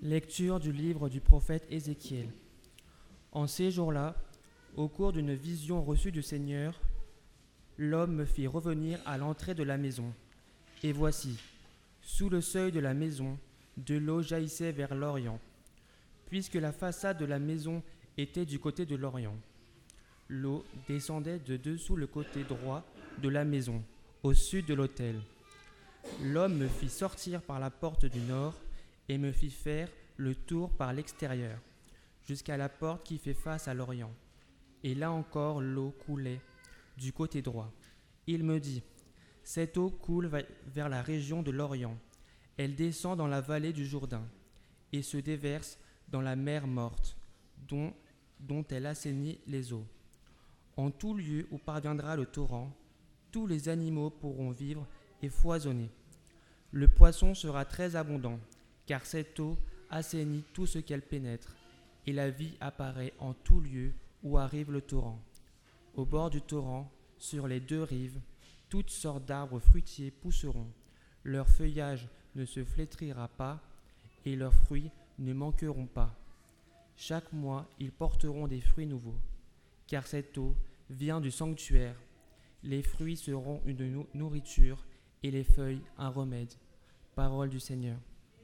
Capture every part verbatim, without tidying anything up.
Lecture du livre du prophète Ézéchiel. En ces jours-là, au cours d'une vision reçue du Seigneur, l'homme me fit revenir à l'entrée de la maison. Et voici, sous le seuil de la maison, de l'eau jaillissait vers l'Orient, puisque la façade de la maison était du côté de l'Orient. L'eau descendait de dessous le côté droit de la maison, au sud de l'autel. L'homme me fit sortir par la porte du nord et me fit faire le tour par l'extérieur, jusqu'à la porte qui fait face à l'Orient. Et là encore l'eau coulait du côté droit. Il me dit, « Cette eau coule vers la région de l'Orient. Elle descend dans la vallée du Jourdain et se déverse dans la mer morte, dont, dont elle assainit les eaux. En tout lieu où parviendra le torrent, tous les animaux pourront vivre et foisonner. Le poisson sera très abondant, car cette eau assainit tout ce qu'elle pénètre, et la vie apparaît en tout lieu où arrive le torrent. Au bord du torrent, sur les deux rives, toutes sortes d'arbres fruitiers pousseront. Leur feuillage ne se flétrira pas, et leurs fruits ne manqueront pas. Chaque mois, ils porteront des fruits nouveaux, car cette eau vient du sanctuaire. Les fruits seront une nourriture, et les feuilles un remède. Parole du Seigneur.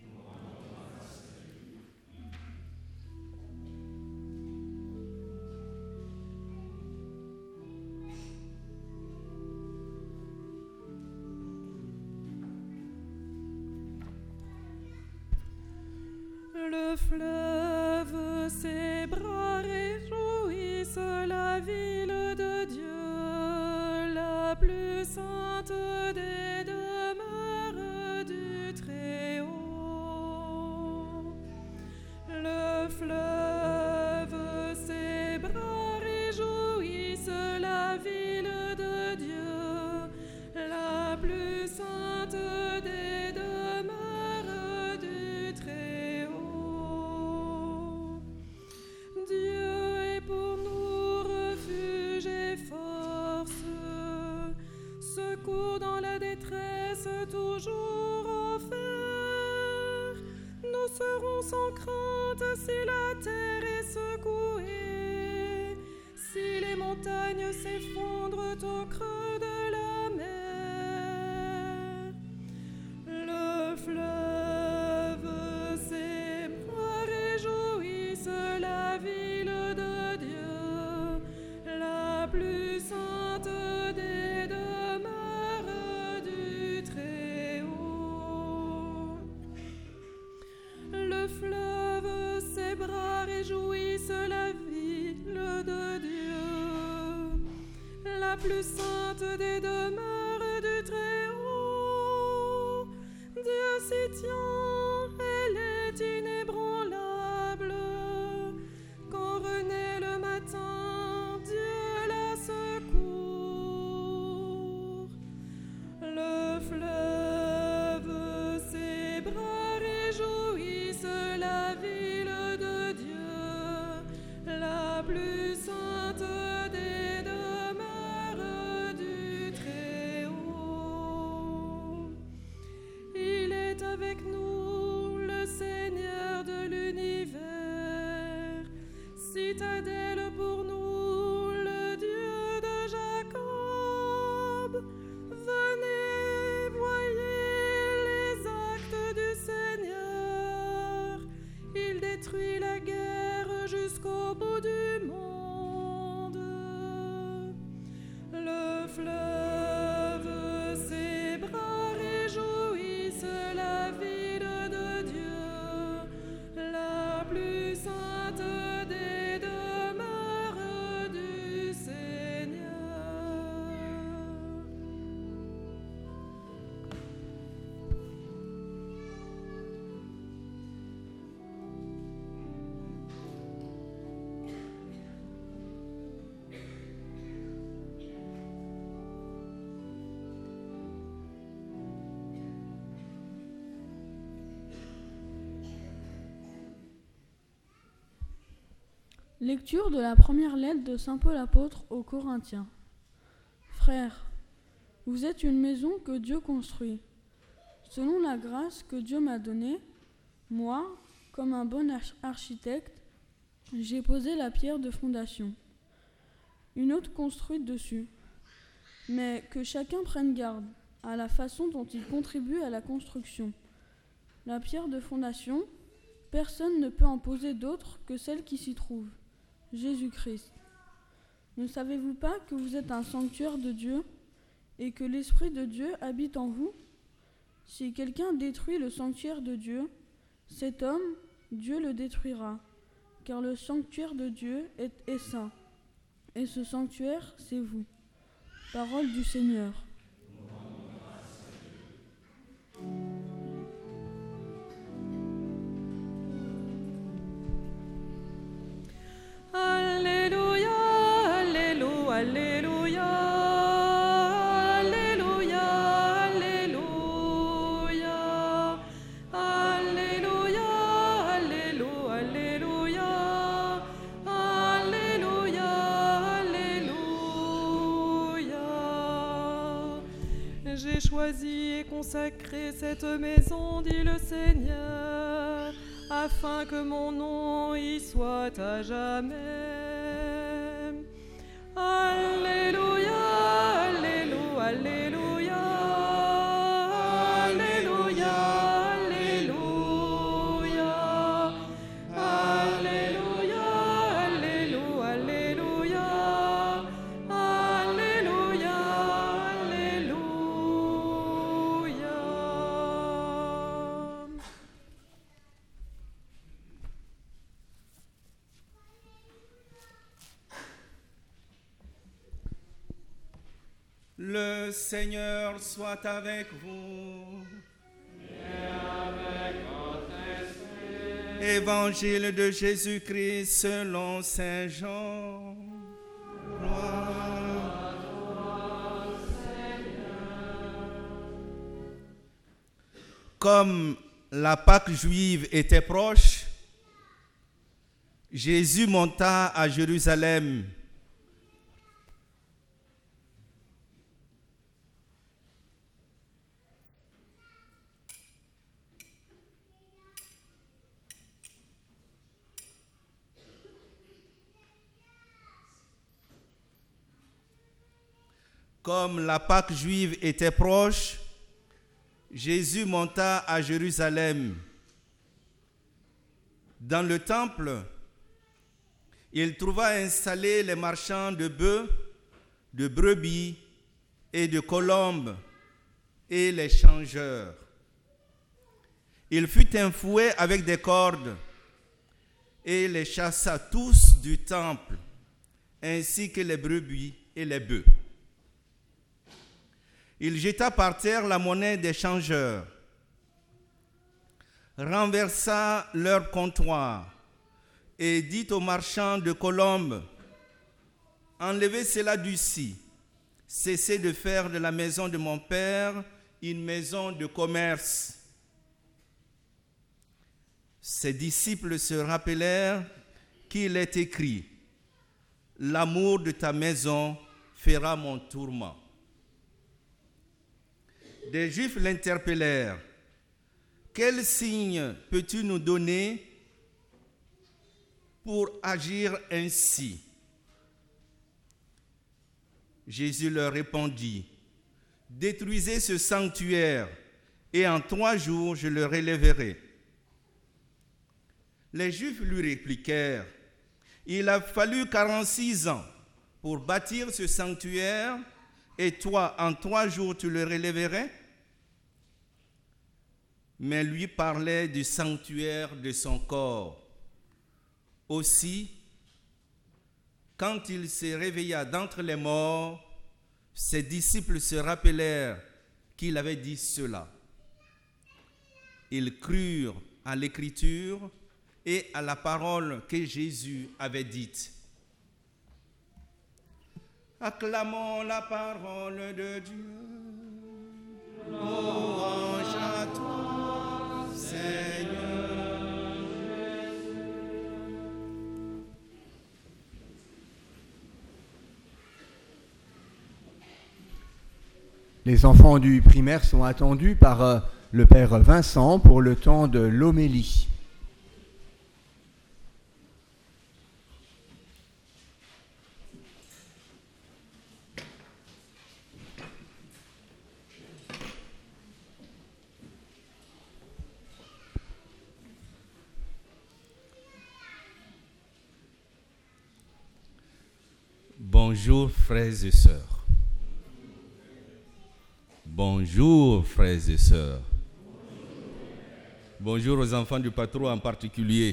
Le fleuve, ses bras réjouissent la ville de Dieu, la plus sainte des demeures du Très-Haut. Le fleuve, ses bras réjouissent la ville de Dieu, la plus sainte des demeures du Très-Haut. Dieu est pour nous refuge et force, secours dans la détresse toujours offert. Nous serons sans crainte si la terre est secouée, si les montagnes s'effondrent au creux de la mer. Le fleuve, ses bras réjouissent la ville de Dieu, la plus sainte des demeures du Très-Haut. Le fleuve, ses bras réjouissent la ville de Dieu, la plus sainte des demeures du Très-Haut. Dieu s'y tient, elle est inébranlable. Quand renaît le matin, Dieu la secourt. Le fleuve, ses bras réjouissent la ville de Dieu, la plus sainte des demeures du Très-Haut. Il est avec nous, le Seigneur de l'univers, citadelle pour nous, le Dieu de Jacob. Venez, voyez les actes du Seigneur, il détruit la guerre jusqu'au bout du monde. Le fleuve, ses bras réjouissent la ville de Dieu, la plus sainte des demeures du Seigneur. Lecture de la première lettre de saint Paul apôtre aux Corinthiens. Frères, vous êtes une maison que Dieu construit. Selon la grâce que Dieu m'a donnée, moi, comme un bon arch- architecte, j'ai posé la pierre de fondation. Une autre construite dessus. Mais que chacun prenne garde à la façon dont il contribue à la construction. La pierre de fondation, personne ne peut en poser d'autre que celle qui s'y trouve, Jésus-Christ. Ne savez-vous pas que vous êtes un sanctuaire de Dieu et que l'Esprit de Dieu habite en vous ? Si quelqu'un détruit le sanctuaire de Dieu, cet homme, Dieu le détruira, car le sanctuaire de Dieu est, est saint, et ce sanctuaire, c'est vous. Parole du Seigneur. Alléluia, Alléluia, Alléluia, Alléluia, Alléluia, Alléluia, Alléluia, Alléluia, Alléluia. J'ai choisi et consacré cette maison, dit le Seigneur, afin que mon nom y soit à jamais. Alléluia, Alléluia, Alléluia, Alléluia, Alléluia, Alléluia, Alléluia, Alléluia, Alléluia. Le Seigneur soit avec vous. Et avec votre esprit. Évangile de Jésus-Christ selon saint Jean. Gloire à toi, Seigneur. Comme la Pâque juive était proche, Jésus monta à Jérusalem. Comme la Pâque juive était proche, Jésus monta à Jérusalem. Dans le temple, il trouva installés les marchands de bœufs, de brebis et de colombes et les changeurs. Il fut enfoué avec des cordes et les chassa tous du temple, ainsi que les brebis et les bœufs. Il jeta par terre la monnaie des changeurs, renversa leur comptoir et dit aux marchands de colombes, « Enlevez cela d'ici, cessez de faire de la maison de mon père une maison de commerce. » Ses disciples se rappelèrent qu'il est écrit, « L'amour de ta maison fera mon tourment. » Des Juifs l'interpellèrent. « Quel signe peux-tu nous donner pour agir ainsi ?» Jésus leur répondit, « Détruisez ce sanctuaire, et en trois jours je le relèverai. » Les Juifs lui répliquèrent, « Il a fallu quarante-six ans pour bâtir ce sanctuaire, et toi, en trois jours, tu le relèverais ?» Mais lui parlait du sanctuaire de son corps. Aussi, quand il se réveilla d'entre les morts, ses disciples se rappelèrent qu'il avait dit cela. Ils crurent à l'Écriture et à la parole que Jésus avait dite. Acclamons la parole de Dieu. Louange à toi, Seigneur Jésus. Les enfants du primaire sont attendus par euh, le père Vincent pour le temps de l'homélie. Bonjour frères et sœurs. Bonjour frères et sœurs. Bonjour aux enfants du patron en particulier.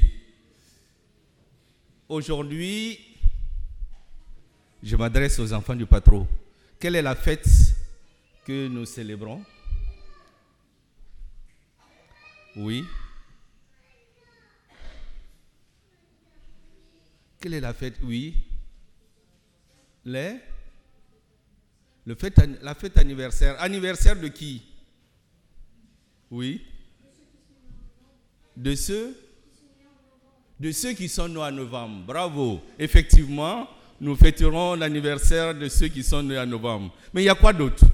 Aujourd'hui, je m'adresse aux enfants du patron. Quelle est la fête que nous célébrons? Oui. Quelle est la fête? Oui. Les? Le fête, la fête anniversaire. Anniversaire de qui? Oui. De ceux? De ceux qui sont nés en novembre. Bravo. Effectivement, nous fêterons l'anniversaire de ceux qui sont nés en novembre. Mais il y a quoi d'autre?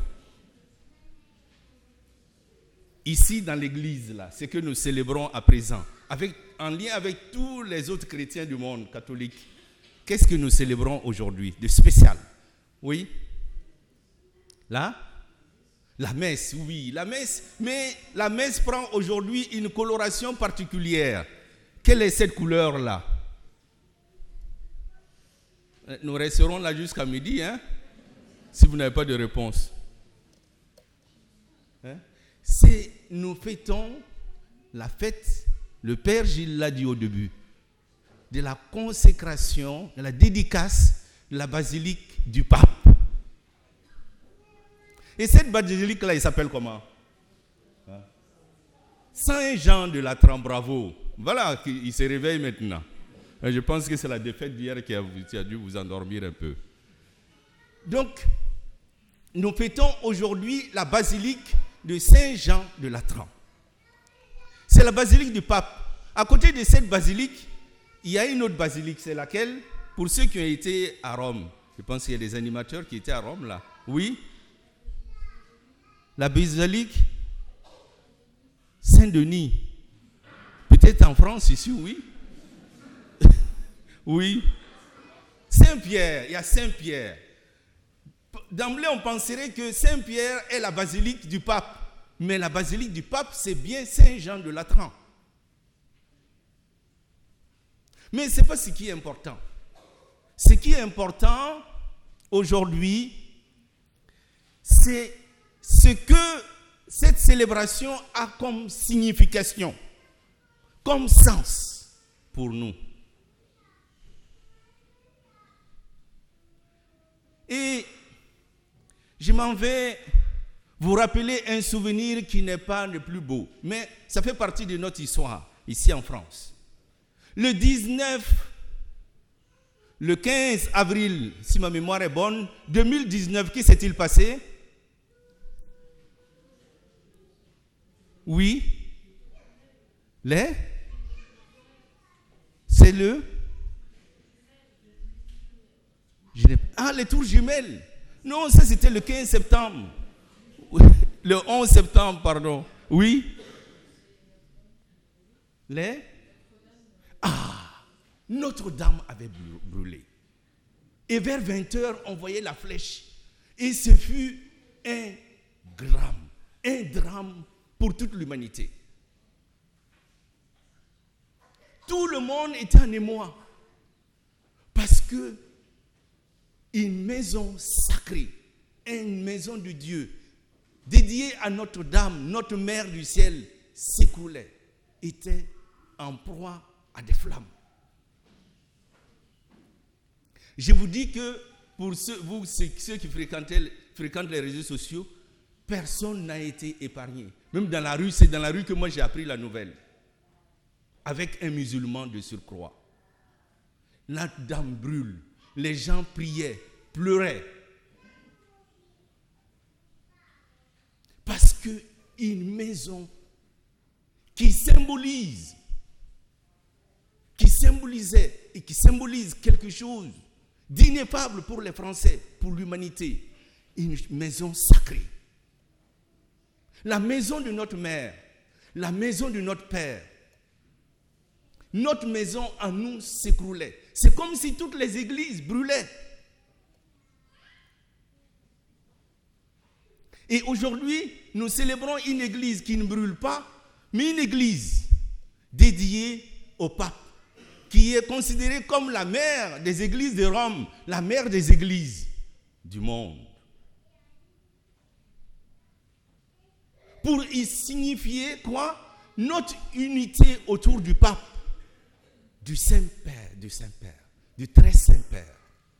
Ici, dans l'église, là, c'est que nous célébrons à présent, avec, en lien avec tous les autres chrétiens du monde catholique. Qu'est-ce que nous célébrons aujourd'hui de spécial? Oui? Là? La messe, oui, la messe. Mais la messe prend aujourd'hui une coloration particulière. Quelle est cette couleur-là? Nous resterons là jusqu'à midi, hein? Si vous n'avez pas de réponse. Hein? C'est, nous fêtons la fête, le Père Gilles l'a dit au début, de la consécration, de la dédicace de la basilique du pape. Et cette basilique-là, il s'appelle comment? Hein? Saint Jean de Latran, bravo. Voilà, il se réveille maintenant. Je pense que c'est la défaite d'hier qui a, qui a dû vous endormir un peu. Donc, nous fêtons aujourd'hui la basilique de Saint Jean de Latran. C'est la basilique du pape. À côté de cette basilique, il y a une autre basilique. C'est laquelle? Pour ceux qui ont été à Rome. Je pense qu'il y a des animateurs qui étaient à Rome là. Oui? La basilique Saint-Denis. Peut-être en France ici, oui. Oui. Saint-Pierre, il y a Saint-Pierre. D'emblée, on penserait que Saint-Pierre est la basilique du pape. Mais la basilique du pape, c'est bien Saint-Jean de Latran. Mais ce n'est pas ce qui est important. Ce qui est important aujourd'hui, c'est ce que cette célébration a comme signification, comme sens pour nous. Et je m'en vais vous rappeler un souvenir qui n'est pas le plus beau, mais ça fait partie de notre histoire, ici en France. Le dix-neuf, le quinze avril, si ma mémoire est bonne, deux mille dix-neuf, qu'est-ce qui s'est-il passé? Oui. Les? C'est le? Je n'ai... Ah, les tours jumelles. Non, ça c'était le quinze septembre. Le onze septembre, pardon. Oui. Les? Ah, Notre-Dame avait brûlé. Et vers vingt heures, on voyait la flèche. Et ce fut un drame. Un drame pour toute l'humanité. Tout le monde était en émoi. Parce que une maison sacrée, une maison de Dieu, dédiée à Notre-Dame, notre mère du ciel, s'écroulait, était en proie à des flammes. Je vous dis que pour ceux, vous, ceux qui fréquentent les réseaux sociaux, personne n'a été épargné. Même dans la rue, c'est dans la rue que moi j'ai appris la nouvelle. Avec un musulman de surcroît. Notre-Dame brûle. Les gens priaient, pleuraient. Parce qu'une maison qui symbolise, qui symbolisait et qui symbolise quelque chose d'ineffable pour les Français, pour l'humanité, une maison sacrée. La maison de notre mère, la maison de notre père, notre maison en nous s'écroulait. C'est comme si toutes les églises brûlaient. Et aujourd'hui, nous célébrons une église qui ne brûle pas, mais une église dédiée au pape, qui est considérée comme la mère des églises de Rome, la mère des églises du monde. Pour y signifier quoi? Notre unité autour du pape, du Saint-Père, du Saint-Père, du très Saint-Père.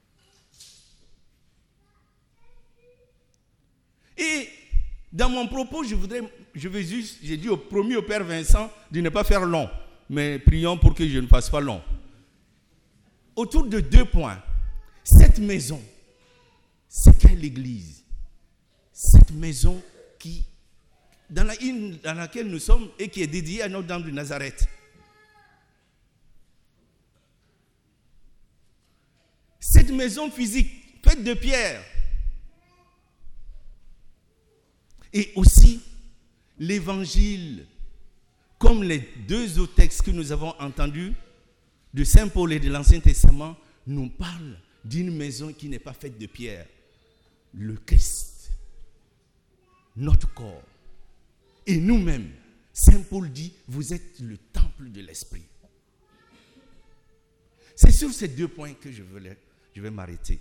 Et dans mon propos, je voudrais, je vais juste, j'ai dit au promis au Père Vincent de ne pas faire long, mais prions pour que je ne fasse pas long. Autour de deux points. Cette maison, c'est quelle église? Cette maison qui, dans, la, dans laquelle nous sommes et qui est dédiée à Notre-Dame de Nazareth. Cette maison physique, faite de pierre. Et aussi, l'évangile, comme les deux autres textes que nous avons entendus, de Saint Paul et de l'Ancien Testament, nous parlent d'une maison qui n'est pas faite de pierre. Le Christ, notre corps. Et nous-mêmes, Saint Paul dit, vous êtes le temple de l'Esprit. C'est sur ces deux points que je, veux, je vais m'arrêter.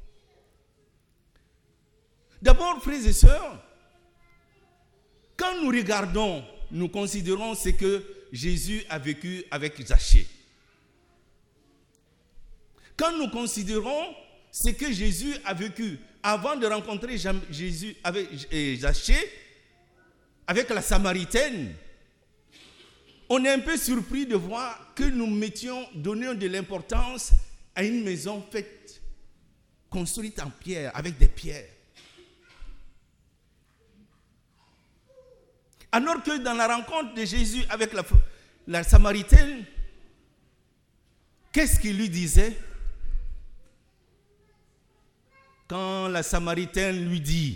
D'abord, frères et sœurs, quand nous regardons, nous considérons ce que Jésus a vécu avec Zachée. Quand nous considérons ce que Jésus a vécu avant de rencontrer Jésus avec Zachée, avec la Samaritaine, on est un peu surpris de voir que nous mettions, donnions de l'importance à une maison faite, construite en pierre, avec des pierres. Alors que dans la rencontre de Jésus avec la, la Samaritaine, qu'est-ce qu'il lui disait? Quand la Samaritaine lui dit,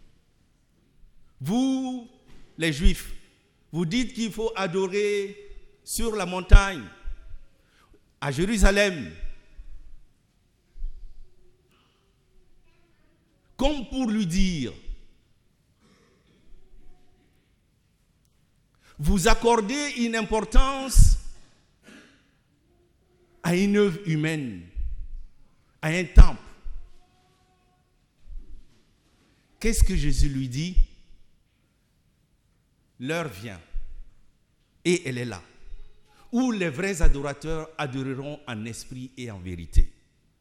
vous, les Juifs, vous dites qu'il faut adorer sur la montagne, à Jérusalem, comme pour lui dire, vous accordez une importance à une œuvre humaine, à un temple. Qu'est-ce que Jésus lui dit? L'heure vient, et elle est là, où les vrais adorateurs adoreront en esprit et en vérité.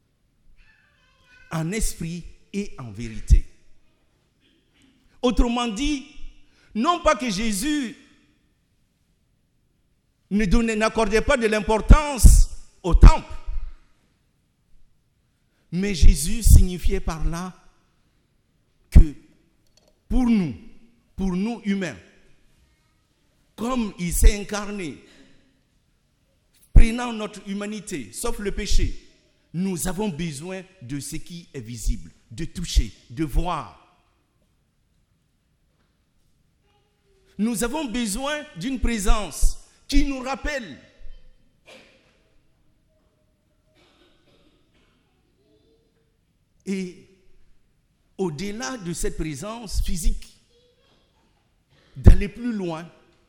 En esprit et en vérité. Autrement dit, non pas que Jésus ne donnait, n'accordait pas de l'importance au temple, mais Jésus signifiait par là que pour nous, pour nous humains, comme il s'est incarné, prenant notre humanité, sauf le péché, nous avons besoin de ce qui est visible, de toucher, de voir. Nous avons besoin d'une présence qui nous rappelle. Et au-delà de cette présence physique, d'aller plus loin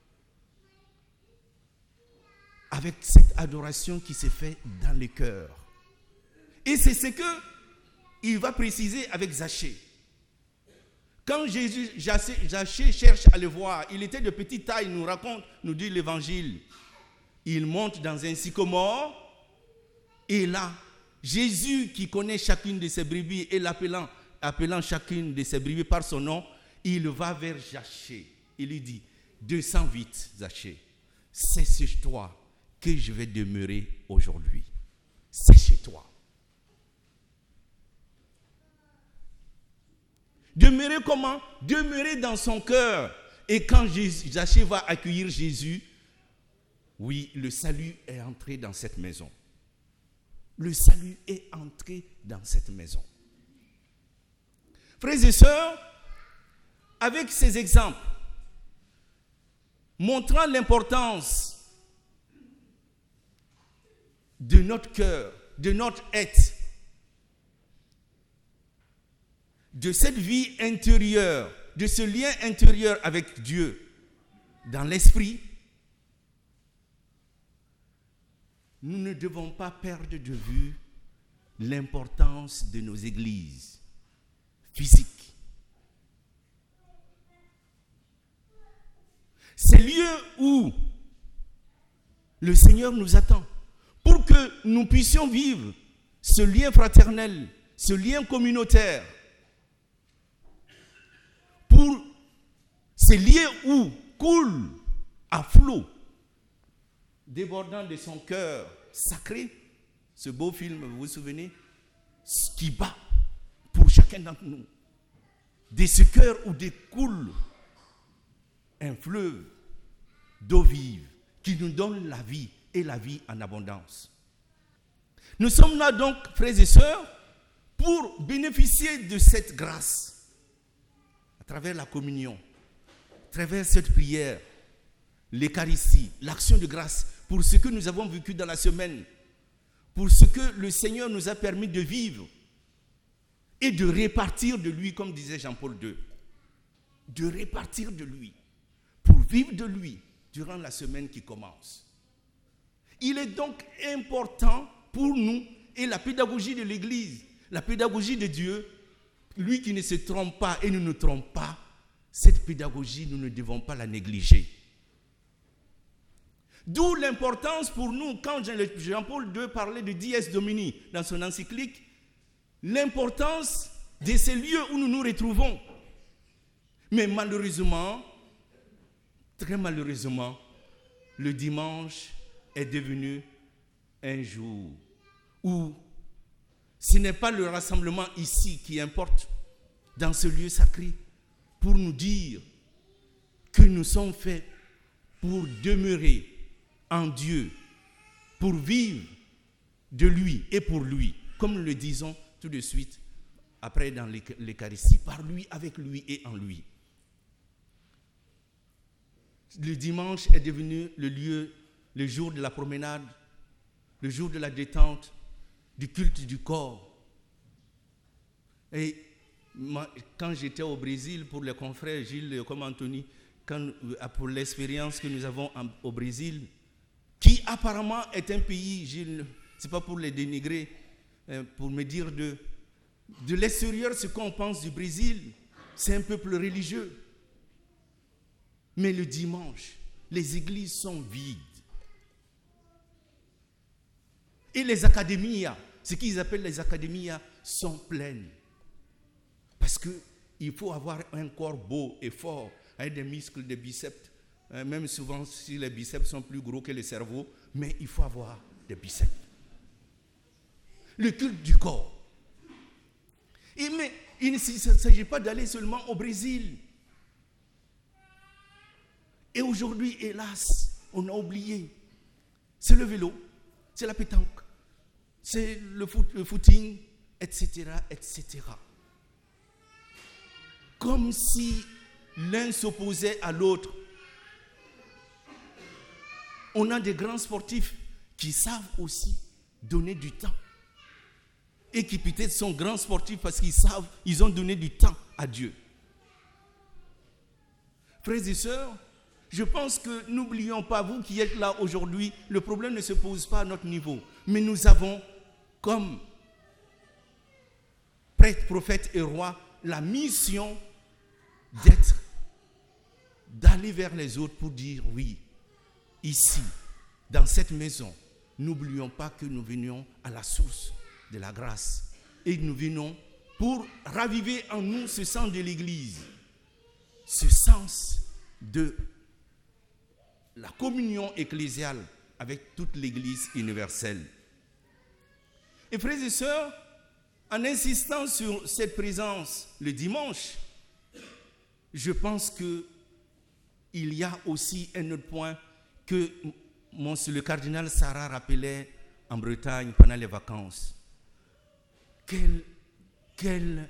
avec cette adoration qui se fait dans le cœur. Et c'est ce qu'il va préciser avec Zachée. Quand Jésus, Zachée cherche à le voir, il était de petite taille, nous raconte, nous dit l'évangile. Il monte dans un sycomore, et là, Jésus qui connaît chacune de ses brebis et l'appelant, appelant chacune de ses brebis par son nom, il va vers Zachée. Il lui dit, descends vite, Zachée, c'est chez toi que je vais demeurer aujourd'hui. C'est chez toi. Demeurer comment? Demeurer dans son cœur. Et quand Zachée va accueillir Jésus, oui, le salut est entré dans cette maison. Le salut est entré dans cette maison. Frères et sœurs, avec ces exemples, montrant l'importance de notre cœur, de notre être, de cette vie intérieure, de ce lien intérieur avec Dieu, dans l'esprit, nous ne devons pas perdre de vue l'importance de nos églises physiques. C'est le lieu où le Seigneur nous attend pour que nous puissions vivre ce lien fraternel, ce lien communautaire. Pour ces lieux où coule à flot, débordant de son cœur sacré, ce beau film, vous vous souvenez, qui bat pour chacun d'entre nous. De ce cœur où découle un fleuve d'eau vive qui nous donne la vie et la vie en abondance. Nous sommes là donc, frères et sœurs, pour bénéficier de cette grâce à travers la communion, à travers cette prière, l'Eucharistie, l'action de grâce pour ce que nous avons vécu dans la semaine, pour ce que le Seigneur nous a permis de vivre et de répartir de lui, comme disait Jean-Paul deux, de répartir de lui, pour vivre de lui durant la semaine qui commence. Il est donc important pour nous, et la pédagogie de l'Église, la pédagogie de Dieu, lui qui ne se trompe pas et ne nous trompe pas, cette pédagogie, nous ne devons pas la négliger. D'où l'importance pour nous, quand Jean-Paul deux parlait de Dies Domini dans son encyclique, l'importance de ces lieux où nous nous retrouvons. Mais malheureusement, très malheureusement, le dimanche est devenu un jour où ce n'est pas le rassemblement ici qui importe dans ce lieu sacré pour nous dire que nous sommes faits pour demeurer en Dieu, pour vivre de lui et pour lui, comme nous le disons tout de suite après dans l'Eucharistie, par lui, avec lui et en lui. Le dimanche est devenu le lieu, le jour de la promenade, le jour de la détente, du culte du corps. Et moi, quand j'étais au Brésil pour les confrères Gilles comme Anthony, quand, pour l'expérience que nous avons en, au Brésil, qui apparemment est un pays, Gilles, ce n'est pas pour les dénigrer, euh, pour me dire de, de l'extérieur ce qu'on pense du Brésil, c'est un peuple religieux. Mais le dimanche, les églises sont vides. Et les académies, ce qu'ils appellent les académies, sont pleines. Parce qu'il faut avoir un corps beau et fort, avec des muscles, des biceps. Même souvent, si les biceps sont plus gros que le cerveau, mais il faut avoir des biceps. Le culte du corps. Et mais il ne s'agit pas d'aller seulement au Brésil. Et aujourd'hui, hélas, on a oublié. C'est le vélo, c'est la pétanque, c'est le, foot, le footing, et cetera, et cetera. Comme si l'un s'opposait à l'autre. On a des grands sportifs qui savent aussi donner du temps. Et qui peut-être sont grands sportifs parce qu'ils savent, ils ont donné du temps à Dieu. Frères et sœurs, je pense que n'oublions pas, vous qui êtes là aujourd'hui, le problème ne se pose pas à notre niveau. Mais nous avons, comme prêtres, prophètes et rois, la mission d'être, d'aller vers les autres pour dire oui, ici, dans cette maison, n'oublions pas que nous venions à la source de la grâce. Et nous venons pour raviver en nous ce sens de l'Église, ce sens de la communion ecclésiale avec toute l'Église universelle. Et frères et sœurs, en insistant sur cette présence le dimanche, je pense qu'il y a aussi un autre point que le cardinal Sarah rappelait en Bretagne pendant les vacances. Quelle, quelle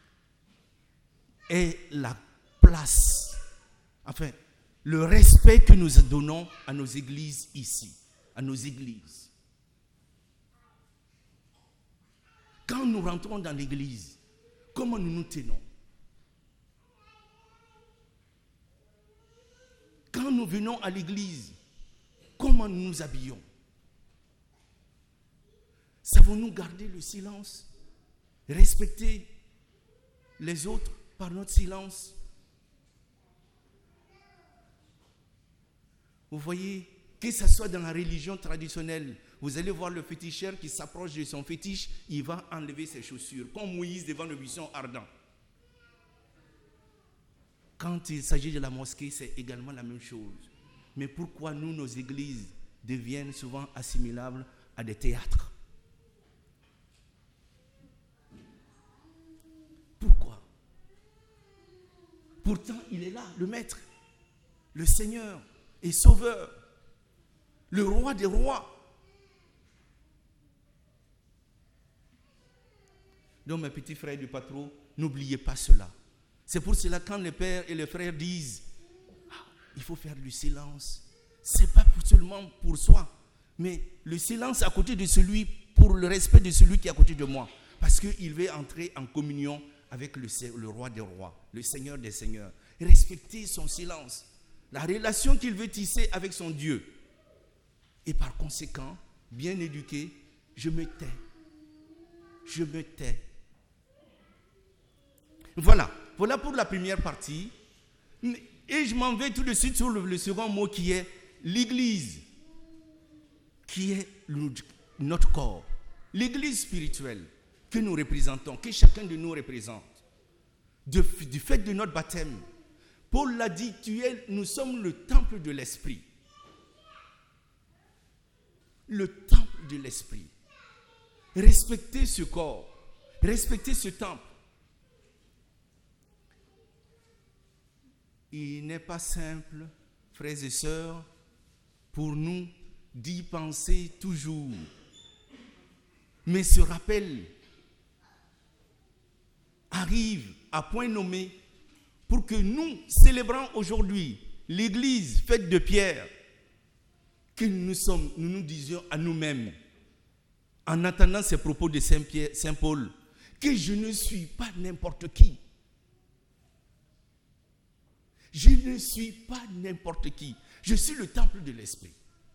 est la place, enfin, le respect que nous donnons à nos églises ici, à nos églises. Quand nous rentrons dans l'église, comment nous nous tenons? Quand nous venons à l'église, comment nous nous habillons? Savons-nous garder le silence? Respecter les autres par notre silence? Vous voyez, que ce soit dans la religion traditionnelle, vous allez voir le féticheur qui s'approche de son fétiche, il va enlever ses chaussures, comme Moïse devant le buisson ardent. Quand il s'agit de la mosquée, c'est également la même chose. Mais pourquoi nous, nos églises, deviennent souvent assimilables à des théâtres? Pourquoi? Pourtant, il est là, le Maître, le Seigneur et Sauveur, le Roi des rois. Donc, mes petits frères du patron, n'oubliez pas cela. C'est pour cela quand les pères et les frères disent ah, il faut faire du silence, ce n'est pas seulement pour soi, mais le silence à côté de celui, pour le respect de celui qui est à côté de moi, parce qu'il veut entrer en communion avec le, le roi des rois, le Seigneur des seigneurs. Respecter son silence, la relation qu'il veut tisser avec son Dieu. Et par conséquent, bien éduqué, je me tais. Je me tais. Voilà, voilà pour la première partie. Et je m'en vais tout de suite sur le, le second mot qui est l'Église, qui est le, notre corps. L'Église spirituelle que nous représentons, que chacun de nous représente. De, du fait de notre baptême, Paul l'a dit, tu es, nous sommes le temple de l'Esprit. Le temple de l'Esprit. Respectez ce corps, respectez ce temple. Il n'est pas simple, frères et sœurs, pour nous d'y penser toujours. Mais ce rappel arrive à point nommé pour que nous célébrons aujourd'hui l'Église faite de pierre, que nous, sommes, nous nous disions à nous-mêmes, en attendant ces propos de Saint Pierre, Saint Paul, que je ne suis pas n'importe qui. Je ne suis pas n'importe qui. Je suis le temple de l'Esprit.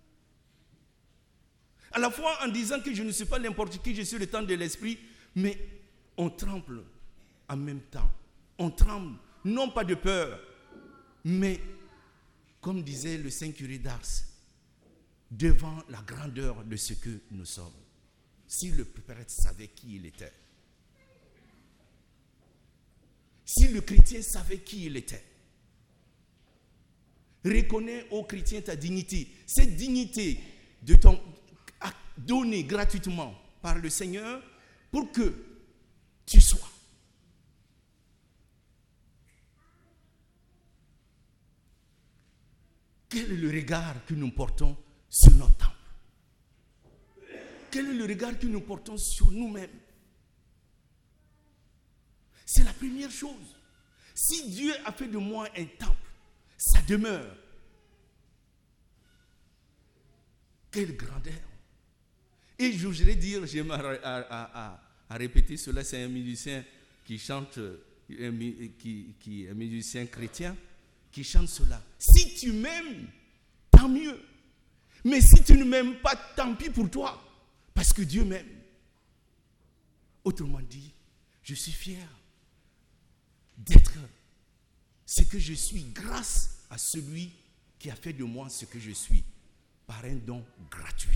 À la fois en disant que je ne suis pas n'importe qui, je suis le temple de l'Esprit, mais on tremble en même temps. On tremble, non pas de peur, mais, comme disait le Saint curé d'Ars, devant la grandeur de ce que nous sommes. Si le prêtre savait qui il était, si le chrétien savait qui il était, reconnais au chrétien ta dignité. Cette dignité de ton, donnée gratuitement par le Seigneur pour que tu sois. Quel est le regard que nous portons sur notre temple? Quel est le regard que nous portons sur nous-mêmes? C'est la première chose. Si Dieu a fait de moi un temple, ça demeure. Quelle grandeur! Et je voudrais dire, j'aime à, à, à, à répéter cela, c'est un musicien qui chante, un, qui, qui, un musicien chrétien, qui chante cela. Si tu m'aimes, tant mieux. Mais si tu ne m'aimes pas, tant pis pour toi. Parce que Dieu m'aime. Autrement dit, je suis fier d'être ce que je suis grâce à celui qui a fait de moi ce que je suis, par un don gratuit.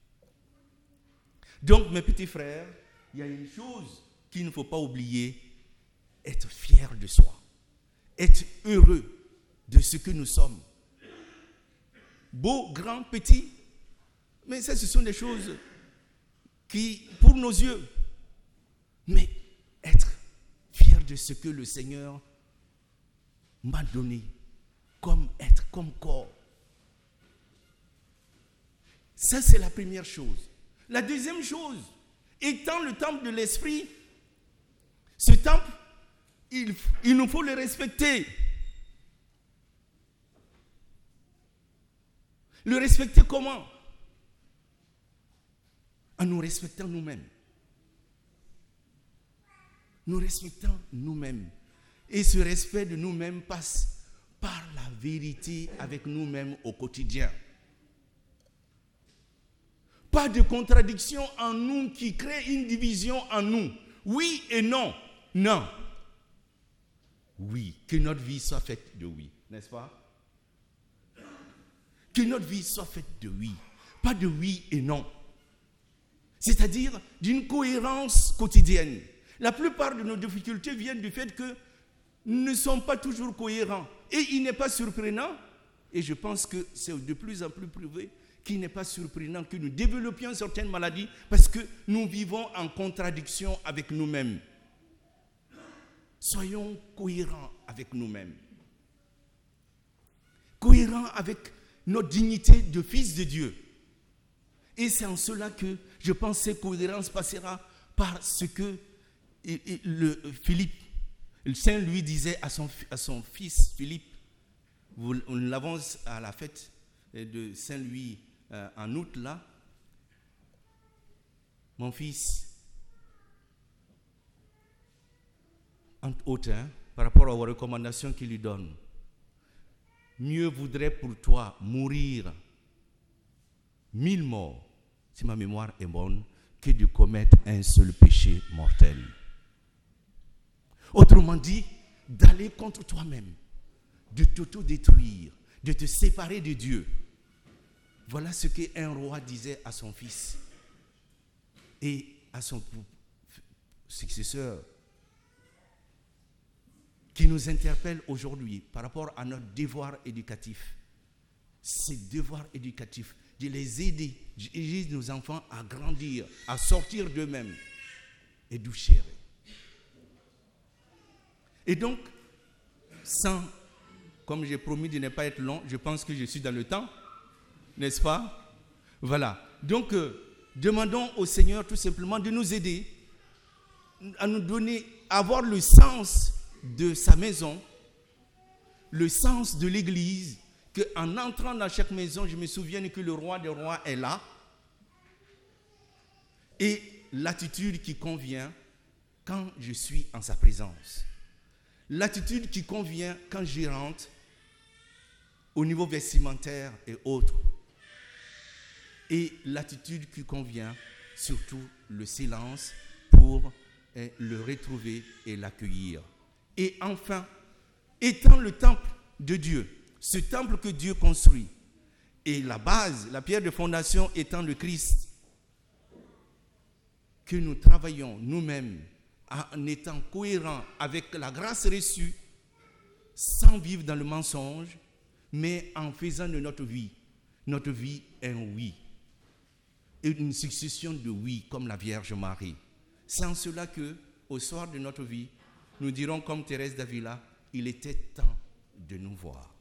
Donc, mes petits frères, il y a une chose qu'il ne faut pas oublier, être fier de soi, être heureux de ce que nous sommes. Beau, grand, petit, mais ça, ce sont des choses qui, pour nos yeux, mais être fier de ce que le Seigneur m'a donné comme être, comme corps. Ça, c'est la première chose. La deuxième chose, étant le temple de l'Esprit, ce temple, il, il nous faut le respecter. Le respecter comment? En nous respectant nous-mêmes. Nous respectons nous-mêmes. Et ce respect de nous-mêmes passe par la vérité avec nous-mêmes au quotidien. Pas de contradiction en nous qui crée une division en nous. Oui et non. Non. Oui, que notre vie soit faite de oui, n'est-ce pas? Que notre vie soit faite de oui, pas de oui et non. C'est-à-dire d'une cohérence quotidienne. La plupart de nos difficultés viennent du fait que nous ne sommes pas toujours cohérents. Et il n'est pas surprenant, et je pense que c'est de plus en plus prouvé, qu'il n'est pas surprenant que nous développions certaines maladies parce que nous vivons en contradiction avec nous-mêmes. Soyons cohérents avec nous-mêmes. Cohérents avec notre dignité de fils de Dieu. Et c'est en cela que je pense que cette cohérence passera par ce que le Philippe, le Saint lui disait à son, à son fils Philippe. Nous l'avons à la fête de Saint-Louis euh, en août là. Mon fils, entre autres, hein, par rapport aux recommandations qu'il lui donne, mieux vaudrait pour toi mourir mille morts, si ma mémoire est bonne, que de commettre un seul péché mortel. Autrement dit, d'aller contre toi-même, de t'auto-détruire, de te séparer de Dieu. Voilà ce qu'un roi disait à son fils et à son successeur, qui nous interpelle aujourd'hui par rapport à notre devoir éducatif. Ces devoirs éducatifs, de les aider, d'aider nos enfants à grandir, à sortir d'eux-mêmes et d'où chérir. Et donc, sans, comme j'ai promis de ne pas être long, je pense que je suis dans le temps, n'est-ce pas? Voilà. Donc, euh, demandons au Seigneur tout simplement de nous aider à nous donner, à avoir le sens de sa maison, le sens de l'église, qu'en entrant dans chaque maison, je me souvienne que le roi des rois est là, et l'attitude qui convient quand je suis en sa présence. L'attitude qui convient quand j'y rentre, au niveau vestimentaire et autres. Et l'attitude qui convient, surtout le silence, pour eh, le retrouver et l'accueillir. Et enfin, étant le temple de Dieu, ce temple que Dieu construit, et la base, la pierre de fondation étant le Christ, que nous travaillons nous-mêmes en étant cohérents avec la grâce reçue, sans vivre dans le mensonge, mais en faisant de notre vie, notre vie un oui, et une succession de oui, comme la Vierge Marie. C'est en cela que, au soir de notre vie, nous dirons comme Thérèse d'Avila, il était temps de nous voir.